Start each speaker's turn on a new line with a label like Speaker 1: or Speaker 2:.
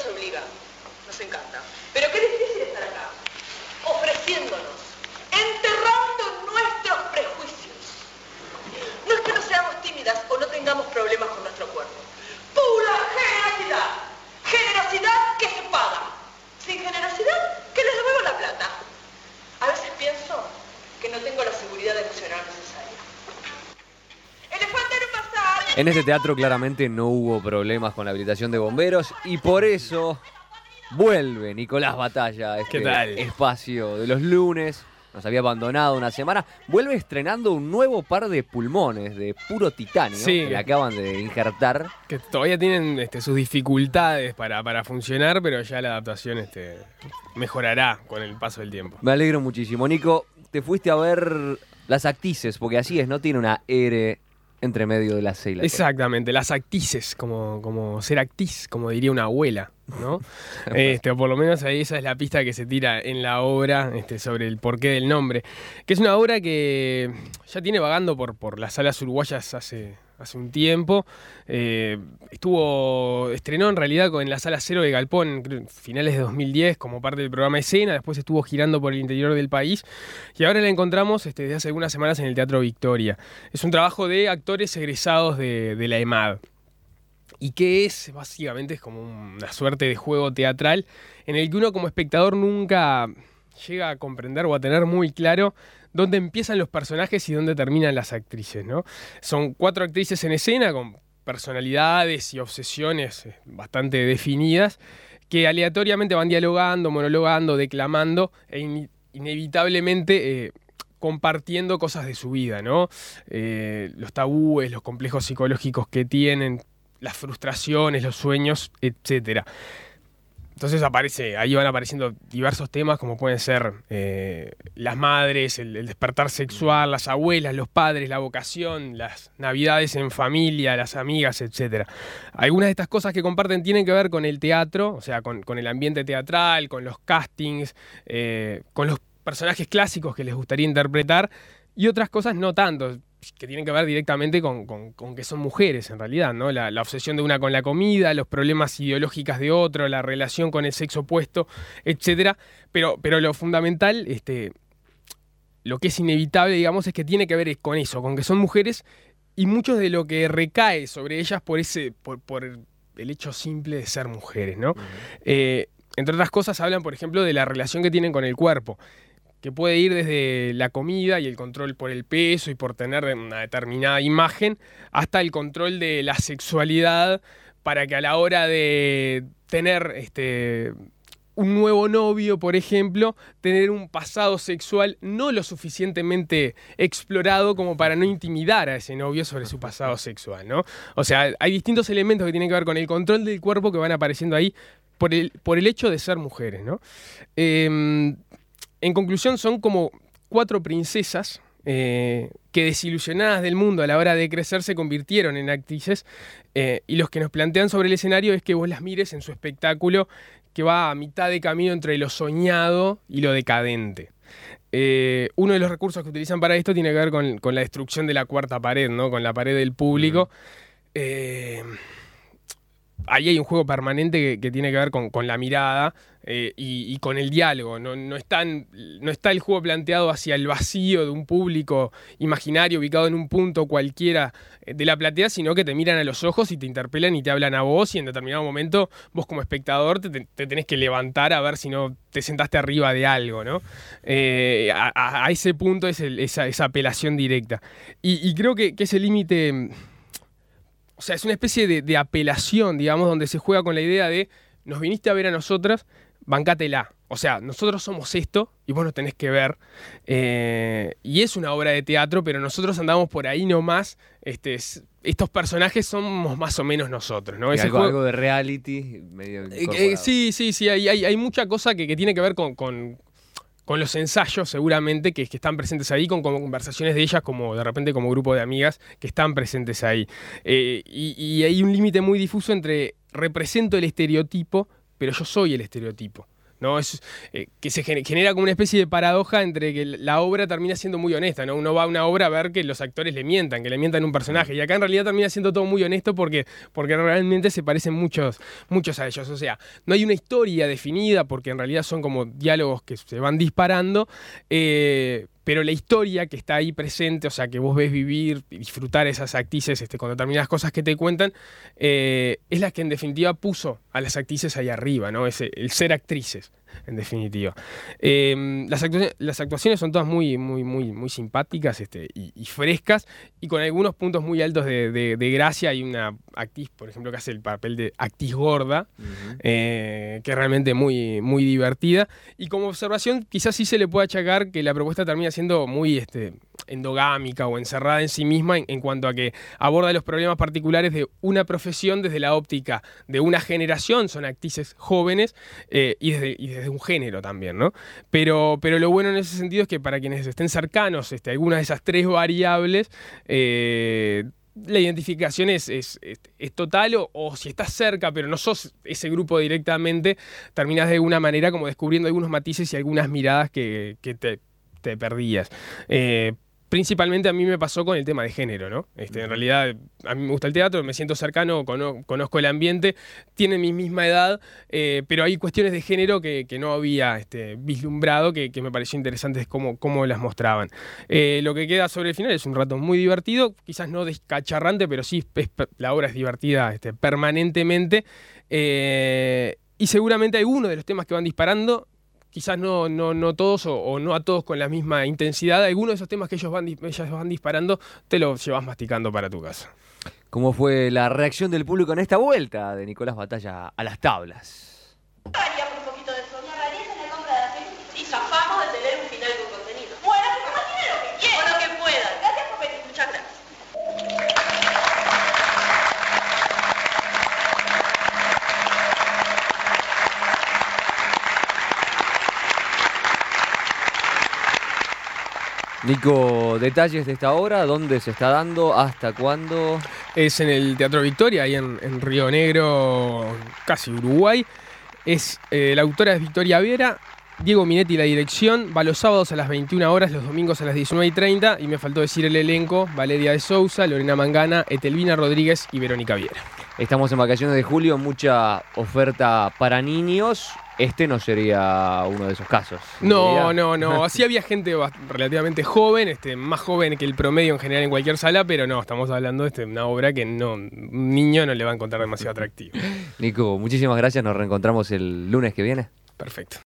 Speaker 1: nos obliga, nos encanta. Pero qué difícil estar acá, ofreciéndonos, enterrando nuestros prejuicios. No es que no seamos tímidas o no tengamos problemas con nuestro cuerpo. Pura generosidad. Generosidad que se paga. Sin generosidad, que les devuelvo la plata. A veces pienso que no tengo la seguridad emocional necesaria. Elefante en un bazar.
Speaker 2: En este teatro claramente no hubo problemas con la habilitación de bomberos y por eso vuelve Nicolás Batalla a este espacio de los lunes. Nos había abandonado una semana. Vuelve estrenando un nuevo par de pulmones de puro titanio, que le acaban de injertar.
Speaker 3: Que todavía tienen sus dificultades para funcionar, pero ya la adaptación mejorará con el paso del tiempo.
Speaker 2: Me alegro muchísimo. Nico, te fuiste a ver Las Actrices, porque así es, no tiene una R entre medio de la C y la T.
Speaker 3: Exactamente, Las Actrices, como ser actriz, como diría una abuela, ¿no? O por lo menos ahí esa es la pista que se tira en la obra sobre el porqué del nombre. Que es una obra que ya tiene vagando por las salas uruguayas hace un tiempo. Estrenó en realidad en la Sala Cero de Galpón, creo, finales de 2010, como parte del programa Escena. Después estuvo girando por el interior del país. Y ahora la encontramos desde hace algunas semanas en el Teatro Victoria. Es un trabajo de actores egresados de la EMAD. ¿Y qué es? Básicamente es como una suerte de juego teatral en el que uno como espectador nunca llega a comprender o a tener muy claro dónde empiezan los personajes y dónde terminan las actrices, ¿no? Son 4 actrices en escena con personalidades y obsesiones bastante definidas que aleatoriamente van dialogando, monologando, declamando e inevitablemente compartiendo cosas de su vida, ¿no? Los tabúes, los complejos psicológicos que tienen, las frustraciones, los sueños, etcétera. Entonces ahí van apareciendo diversos temas como pueden ser las madres, el despertar sexual, las abuelas, los padres, la vocación, las navidades en familia, las amigas, etc. Algunas de estas cosas que comparten tienen que ver con el teatro, o sea, con el ambiente teatral, con los castings, con los personajes clásicos que les gustaría interpretar, y otras cosas no tanto, que tienen que ver directamente con que son mujeres en realidad, ¿no? La obsesión de una con la comida, los problemas ideológicos de otro, la relación con el sexo opuesto, etc. Pero lo fundamental, lo que es inevitable, digamos, es que tiene que ver con eso, con que son mujeres y mucho de lo que recae sobre ellas por el hecho simple de ser mujeres, ¿no? Entre otras cosas hablan, por ejemplo, de la relación que tienen con el cuerpo, que puede ir desde la comida y el control por el peso y por tener una determinada imagen, hasta el control de la sexualidad para que a la hora de tener un nuevo novio, por ejemplo, tener un pasado sexual no lo suficientemente explorado como para no intimidar a ese novio sobre su pasado sexual, ¿no? O sea, hay distintos elementos que tienen que ver con el control del cuerpo que van apareciendo ahí por el hecho de ser mujeres, ¿no? En conclusión, son como 4 princesas que desilusionadas del mundo a la hora de crecer se convirtieron en actrices, y los que nos plantean sobre el escenario es que vos las mires en su espectáculo que va a mitad de camino entre lo soñado y lo decadente. Uno de los recursos que utilizan para esto tiene que ver con la destrucción de la cuarta pared, ¿no? Con la pared del público. Ahí hay un juego permanente que tiene que ver con la mirada y con el diálogo. No está el juego planteado hacia el vacío de un público imaginario ubicado en un punto cualquiera de la platea, sino que te miran a los ojos y te interpelan y te hablan a vos, y en determinado momento vos como espectador te tenés que levantar a ver si no te sentaste arriba de algo, ¿no? A ese punto es esa apelación directa. Y creo que ese límite... O sea, es una especie de apelación, digamos, donde se juega con la idea de nos viniste a ver a nosotras, bancátela. O sea, nosotros somos esto y vos nos tenés que ver. Y es una obra de teatro, pero nosotros andamos por ahí nomás. Estos personajes somos más o menos nosotros, ¿no?
Speaker 2: Algo de reality medio
Speaker 3: sí. Hay mucha cosa que tiene que ver con los ensayos, seguramente, que están presentes ahí, con conversaciones de ellas, como de repente como grupo de amigas que están presentes ahí. Y hay un límite muy difuso entre represento el estereotipo, pero yo soy el estereotipo, ¿no? Es, que se genera como una especie de paradoja entre que la obra termina siendo muy honesta, ¿no? Uno va a una obra a ver que los actores le mientan a un personaje, y acá en realidad termina siendo todo muy honesto porque realmente se parecen muchos a ellos. O sea, no hay una historia definida porque en realidad son como diálogos que se van disparando, pero la historia que está ahí presente, o sea, que vos ves vivir y disfrutar esas actrices con determinadas cosas que te cuentan, es la que en definitiva puso a las actrices ahí arriba, ¿no? El ser actrices, en definitiva. Las actuaciones son todas muy simpáticas y frescas, y con algunos puntos muy altos de gracia. Hay una actriz, por ejemplo, que hace el papel de actriz gorda, que es realmente muy divertida. Y como observación, quizás sí se le puede achacar que la propuesta termina siendo muy endogámica o encerrada en sí misma en cuanto a que aborda los problemas particulares de una profesión desde la óptica de una generación, son actrices jóvenes, y desde un género también, ¿no? Pero lo bueno en ese sentido es que para quienes estén cercanos a alguna de esas tres variables, la identificación es total, o si estás cerca pero no sos ese grupo directamente, terminás de alguna manera como descubriendo algunos matices y algunas miradas que te perdías. Principalmente a mí me pasó con el tema de género, ¿no? En realidad, a mí me gusta el teatro, me siento cercano, conozco el ambiente, tienen mi misma edad, pero hay cuestiones de género que no había vislumbrado, que me pareció interesante cómo las mostraban. Lo que queda sobre el final es un rato muy divertido, quizás no descacharrante, pero sí la obra es divertida permanentemente, y seguramente algunos de los temas que van disparando, quizás no todos o no a todos con la misma intensidad, algunos de esos temas que ellas van disparando te los llevas masticando para tu casa.
Speaker 2: ¿Cómo fue la reacción del público en esta vuelta de Nicolás Batalla a las tablas?
Speaker 1: Haríamos un poquito de eso. Me ahorrarías en la compra de la película y zafamos de tener un final con contenido. Bueno, que coman dinero que quieran. O lo que puedan. Gracias por venir. Muchas gracias.
Speaker 2: Nico, detalles de esta obra, ¿dónde se está dando? ¿Hasta cuándo?
Speaker 3: Es en el Teatro Victoria, ahí en Río Negro, casi Uruguay. La autora es Victoria Viera, Diego Minetti la dirección, va los sábados a las 21 horas, los domingos a las 19:30, y me faltó decir el elenco: Valeria de Sousa, Lorena Mangana, Etelvina Rodríguez y Verónica Viera.
Speaker 2: Estamos en vacaciones de julio, mucha oferta para niños. Este no sería uno de esos casos.
Speaker 3: No. Sí había gente relativamente joven, más joven que el promedio en general en cualquier sala, pero no, estamos hablando de una obra que un niño no le va a encontrar demasiado atractivo.
Speaker 2: Nico, muchísimas gracias. Nos reencontramos el lunes que viene.
Speaker 3: Perfecto.